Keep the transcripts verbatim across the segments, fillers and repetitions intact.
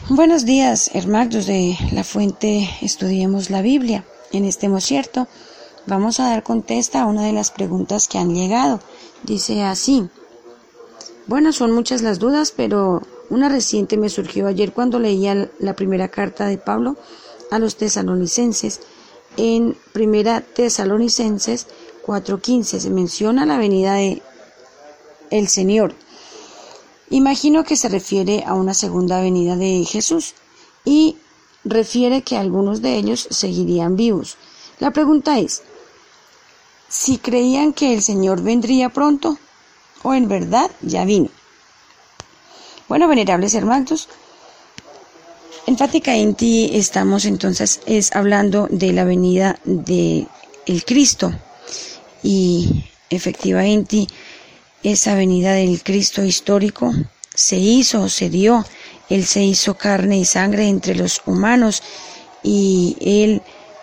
Buenos días, hermanos de la fuente Estudiemos la Biblia. En este mosierto vamos a dar contesta a una de las preguntas que han llegado. Dice así: bueno, son muchas las dudas, pero una reciente me surgió ayer cuando leía la primera carta de Pablo a los tesalonicenses. En primera Tesalonicenses cuatro quince se menciona la venida de el Señor. Imagino que se refiere a una segunda venida de Jesús y refiere que algunos de ellos seguirían vivos. La pregunta es, si creían que el Señor vendría pronto o en verdad ya vino. Bueno, venerables hermanos, enfáticamente estamos entonces es hablando de la venida de el Cristo y efectivamente esa venida del Cristo histórico se hizo, se dio, Él se hizo carne y sangre entre los humanos y Él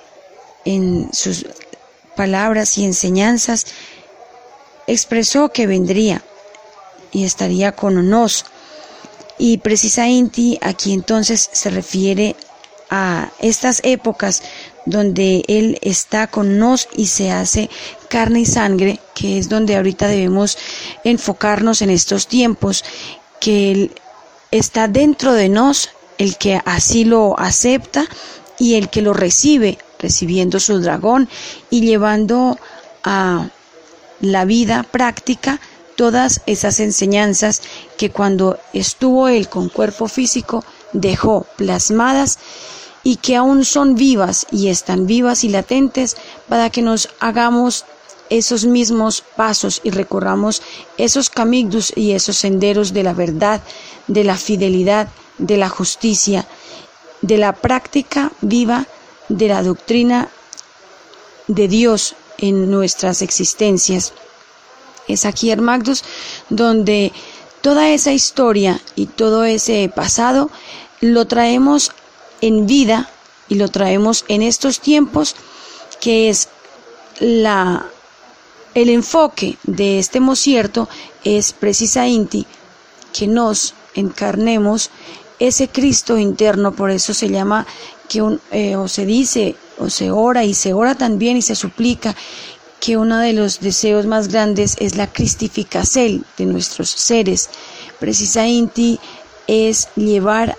en sus palabras y enseñanzas expresó que vendría y estaría con nos. Y precisamente aquí entonces se refiere a estas épocas donde Él está con nos y se hace carne y sangre, que es donde ahorita debemos enfocarnos en estos tiempos, que Él está dentro de nos, el que así lo acepta y el que lo recibe, recibiendo su dragón y llevando a la vida práctica todas esas enseñanzas que cuando estuvo Él con cuerpo físico dejó plasmadas y que aún son vivas y están vivas y latentes para que nos hagamos esos mismos pasos y recorramos esos caminos y esos senderos de la verdad, de la fidelidad, de la justicia, de la práctica viva de la doctrina de Dios en nuestras existencias. Es aquí, hermanos, donde toda esa historia y todo ese pasado lo traemos en vida y lo traemos en estos tiempos, que es la el enfoque de este mosierto es precisamente que nos encarnemos ese Cristo interno. Por eso se llama que un, eh, o se dice o se ora y se ora también y se suplica que uno de los deseos más grandes es la cristificación de nuestros seres. Precisamente es llevar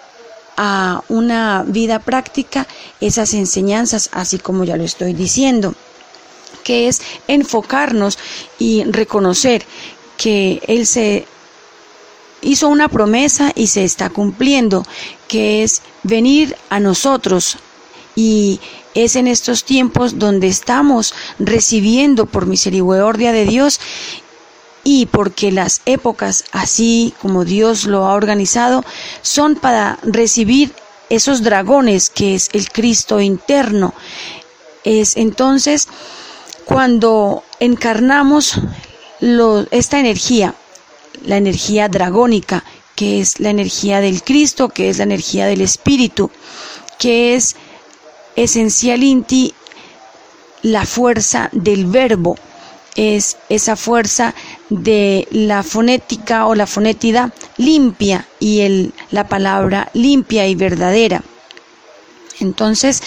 a una vida práctica esas enseñanzas, así como ya lo estoy diciendo, que es enfocarnos y reconocer que Él se hizo una promesa y se está cumpliendo, que es venir a nosotros, y es en estos tiempos donde estamos recibiendo por misericordia de Dios y porque las épocas, así como Dios lo ha organizado, son para recibir esos dragones que es el Cristo interno. Es entonces cuando encarnamos lo, esta energía, la energía dragónica, que es la energía del Cristo, que es la energía del Espíritu, que es esencialmente la fuerza del verbo, es esa fuerza de la fonética o la fonétida limpia y el, la palabra limpia y verdadera. Entonces,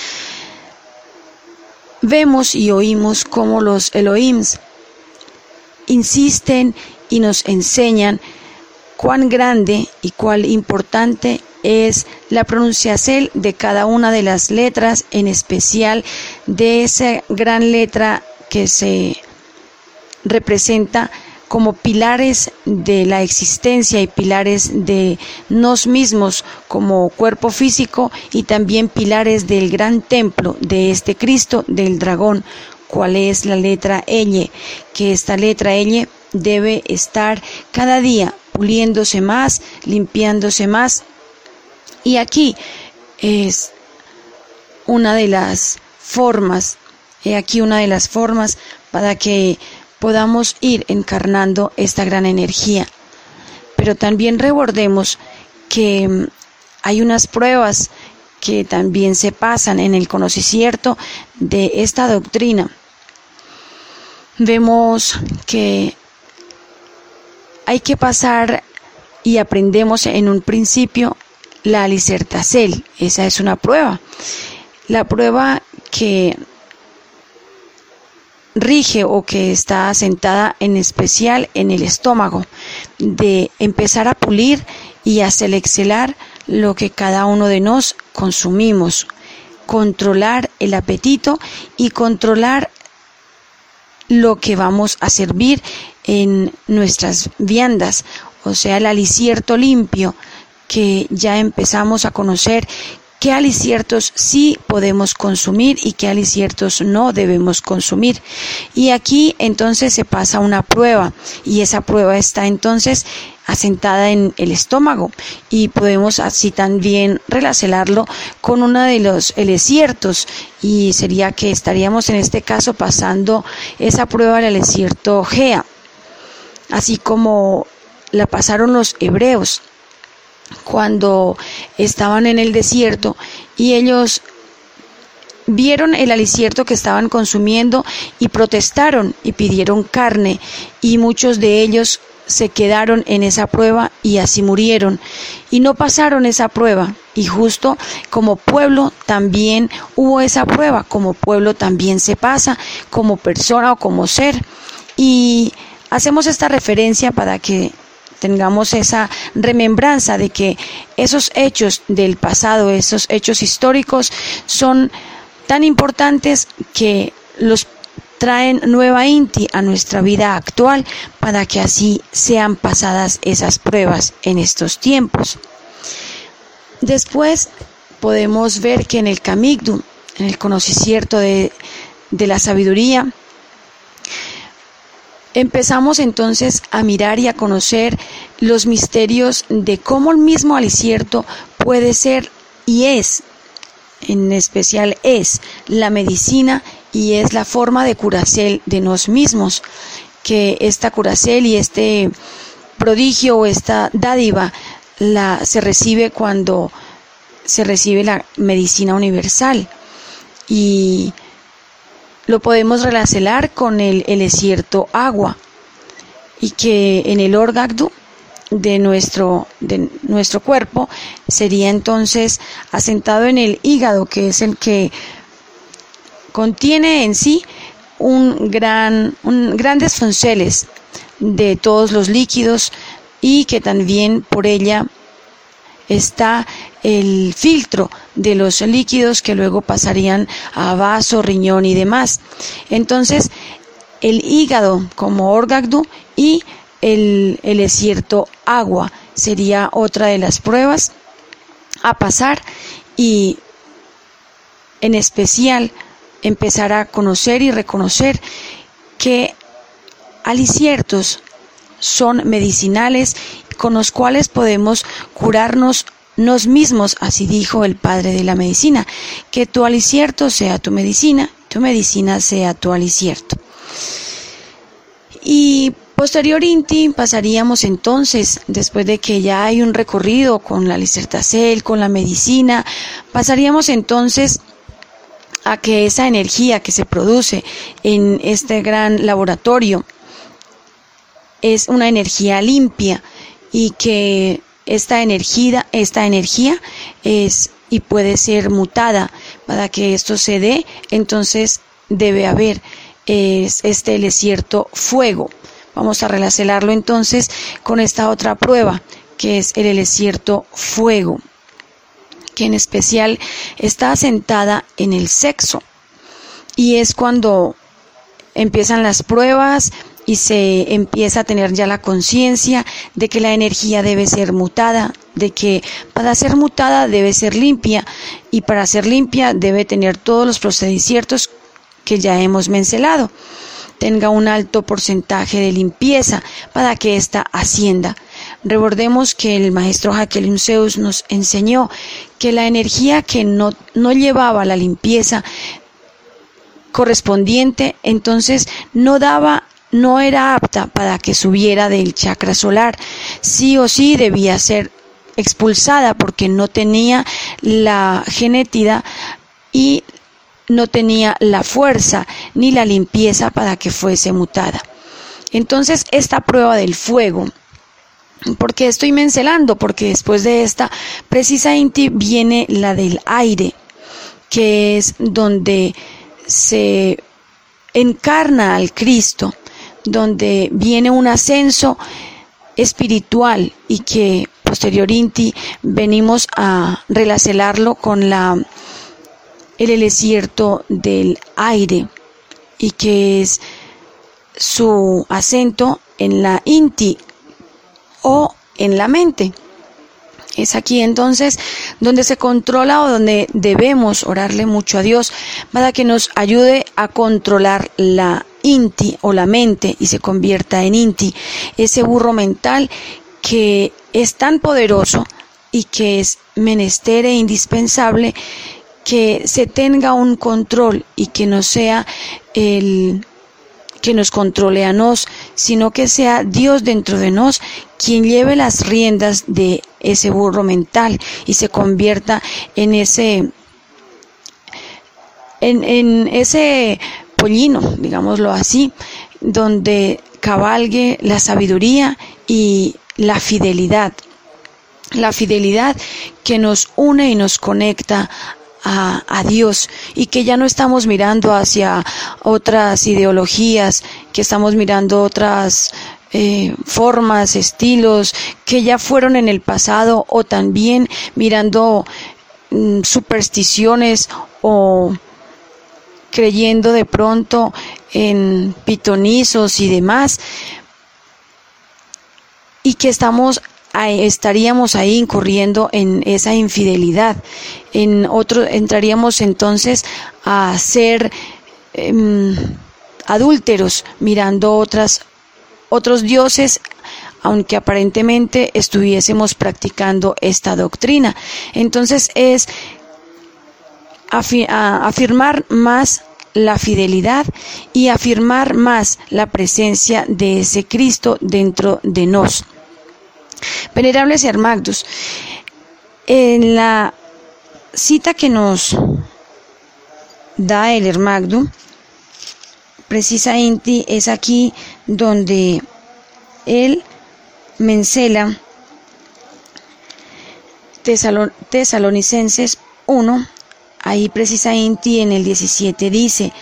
vemos y oímos cómo los Elohims insisten y nos enseñan cuán grande y cuán importante es la pronunciación de cada una de las letras, en especial de esa gran letra que se representa como pilares de la existencia y pilares de nos mismos como cuerpo físico y también pilares del gran templo de este Cristo, del dragón, cuál es la letra L, que esta letra L debe estar cada día puliéndose más, limpiándose más. Y aquí es una de las formas, he aquí una de las formas para que podamos ir encarnando esta gran energía. Pero también recordemos que hay unas pruebas que también se pasan en el conocimiento de esta doctrina. Vemos que hay que pasar y aprendemos en un principio la alicertacel. Esa es una prueba. La prueba que rige o que está asentada en especial en el estómago, de empezar a pulir y a seleccionar lo que cada uno de nos consumimos, controlar el apetito y controlar lo que vamos a servir en nuestras viandas, o sea, el alicierto limpio, que ya empezamos a conocer qué aliciertos sí podemos consumir y qué aliciertos no debemos consumir. Y aquí entonces se pasa una prueba, y esa prueba está entonces asentada en el estómago, y podemos así también relacionarlo con uno de los aliciertos, y sería que estaríamos en este caso pasando esa prueba del alicierto Gea, así como la pasaron los hebreos cuando estaban en el desierto y ellos vieron el alicierto que estaban consumiendo y protestaron y pidieron carne, y muchos de ellos se quedaron en esa prueba y así murieron y no pasaron esa prueba. Y justo como pueblo también hubo esa prueba, como pueblo también se pasa, como persona o como ser. Y hacemos esta referencia para que tengamos esa remembranza de que esos hechos del pasado, esos hechos históricos son tan importantes que los traen nueva inti a nuestra vida actual, para que así sean pasadas esas pruebas en estos tiempos. Después podemos ver que en el Camigdu, en el conocimiento de, de la sabiduría, empezamos entonces a mirar y a conocer los misterios de cómo el mismo alicierto puede ser y es, en especial es, la medicina y es la forma de curacel de nos mismos, que esta curacel y este prodigio o esta dádiva la, se recibe cuando se recibe la medicina universal, y lo podemos relacionar con el alicierto agua, y que en el orgagdu de nuestro, de nuestro cuerpo sería entonces asentado en el hígado, que es el que contiene en sí un gran, un, grandes funceles de todos los líquidos, y que también por ella está el filtro de los líquidos que luego pasarían a vaso, riñón y demás. Entonces, el hígado como orgagdu y el, el alicierto agua sería otra de las pruebas a pasar, y en especial empezar a conocer y reconocer que aliciertos son medicinales con los cuales podemos curarnos nos mismos, así dijo el padre de la medicina, que tu alicierto sea tu medicina, tu medicina sea tu alicierto. Y posteriormente pasaríamos entonces, después de que ya hay un recorrido con la alicertacel, con la medicina, pasaríamos entonces a que esa energía que se produce en este gran laboratorio es una energía limpia, y que esta energía, esta energía es y puede ser mutada. Para que esto se dé, entonces debe haber es, este alicierto fuego. Vamos a relacionarlo entonces con esta otra prueba, que es el alicierto fuego, que en especial está asentada en el sexo, y es cuando empiezan las pruebas y se empieza a tener ya la conciencia de que la energía debe ser mutada, de que para ser mutada debe ser limpia, y para ser limpia debe tener todos los procedimientos que ya hemos mencionado, tenga un alto porcentaje de limpieza para que ésta ascienda. Recordemos que el maestro Jacqueline Zeus nos enseñó que la energía que no, no llevaba la limpieza correspondiente, entonces no daba no era apta para que subiera del chakra solar. Sí o sí debía ser expulsada, porque no tenía la genética y no tenía la fuerza ni la limpieza para que fuese mutada. Entonces, esta prueba del fuego ¿Por qué estoy mencelando? Porque después de esta precisa inti viene la del aire, que es donde se encarna al Cristo, donde viene un ascenso espiritual y que posteriormente venimos a relacionarlo con la el desierto del aire, y que es su acento en la inti o en la mente. Es aquí entonces donde se controla o donde debemos orarle mucho a Dios para que nos ayude a controlar la inti o la mente y se convierta en inti, ese burro mental que es tan poderoso y que es menester e indispensable que se tenga un control y que no sea el que nos controle a nos, sino que sea Dios dentro de nos quien lleve las riendas de ese burro mental y se convierta en ese en, en ese pollino, digámoslo así, donde cabalgue la sabiduría y la fidelidad, la fidelidad que nos une y nos conecta A, a Dios, y que ya no estamos mirando hacia otras ideologías, que estamos mirando otras eh, formas, estilos que ya fueron en el pasado, o también mirando mm, supersticiones o creyendo de pronto en pitonizos y demás, y que estamos Ahí estaríamos ahí incurriendo en esa infidelidad. En otro entraríamos entonces a ser eh, adúlteros, mirando otras otros dioses, aunque aparentemente estuviésemos practicando esta doctrina. Entonces es afi- a afirmar más la fidelidad y afirmar más la presencia de ese Cristo dentro de nos. Venerables Hermagdus, en la cita que nos da el Hermagdu, precisamente es aquí donde él mencela Tesalon- Tesalonicenses uno, ahí precisamente en el diecisiete dice: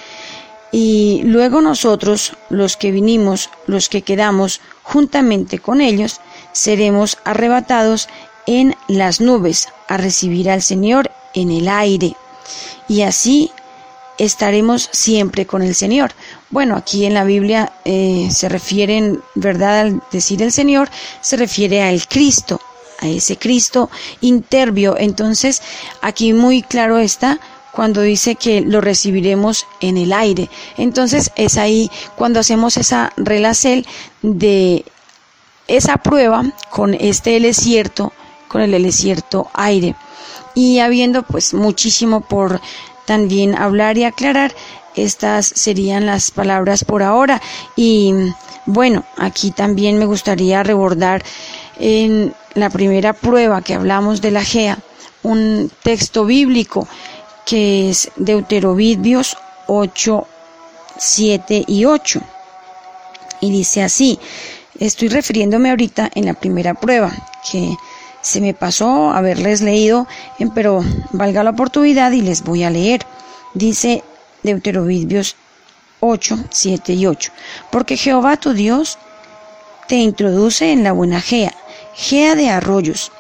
y luego nosotros, los que vinimos, los que quedamos juntamente con ellos, seremos arrebatados en las nubes a recibir al Señor en el aire, y así estaremos siempre con el Señor. Bueno, aquí en la Biblia eh, se refieren, ¿verdad? Al decir el Señor, se refiere al Cristo, a ese Cristo intervio. Entonces, aquí muy claro está cuando dice que lo recibiremos en el aire. Entonces, es ahí cuando hacemos esa relación de esa prueba con este desierto, con el desierto aire. Y habiendo pues muchísimo por también hablar y aclarar, estas serían las palabras por ahora. Y bueno, aquí también me gustaría rebordar en la primera prueba que hablamos de la Gea, un texto bíblico que es Deuteronomios ocho, siete y ocho. Y dice así: estoy refiriéndome ahorita en la primera prueba, que se me pasó haberles leído, pero valga la oportunidad y les voy a leer. Dice Deuteronomios ocho, siete y ocho. Porque Jehová tu Dios te introduce en la buena Gea, Gea de arroyos,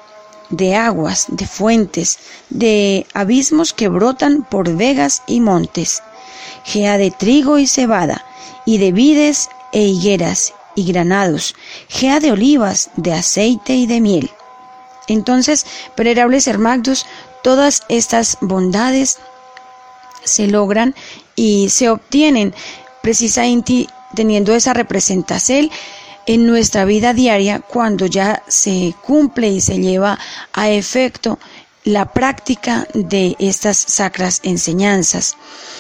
de aguas, de fuentes, de abismos que brotan por vegas y montes, Gea de trigo y cebada, y de vides e higueras y granados, Gea de olivas, de aceite y de miel. Entonces, venerables Hermagdus, todas estas bondades se logran y se obtienen precisamente teniendo esa representación en nuestra vida diaria, cuando ya se cumple y se lleva a efecto la práctica de estas sacras enseñanzas.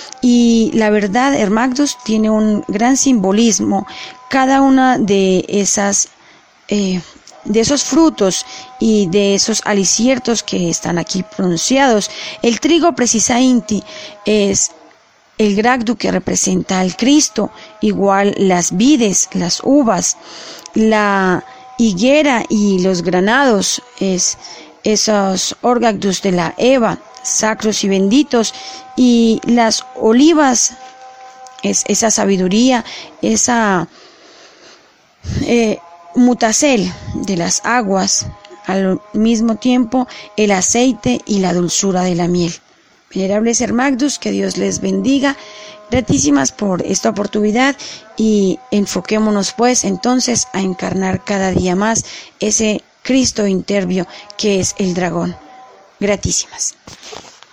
Y la verdad, Hermagdus, tiene un gran simbolismo, cada una de esas eh, de esos frutos y de esos aliciertos que están aquí pronunciados. El trigo precisamente es el gragdu que representa al Cristo, igual las vides, las uvas, la higuera y los granados, es esos orgactus de la Eva, sacros y benditos, y las olivas, es esa sabiduría, esa eh, mutacel de las aguas, al mismo tiempo el aceite y la dulzura de la miel. Venerables Hermagdus, que Dios les bendiga. Gratísimas por esta oportunidad y enfoquémonos pues entonces a encarnar cada día más ese Cristo intervio que es el dragón. Gratísimas.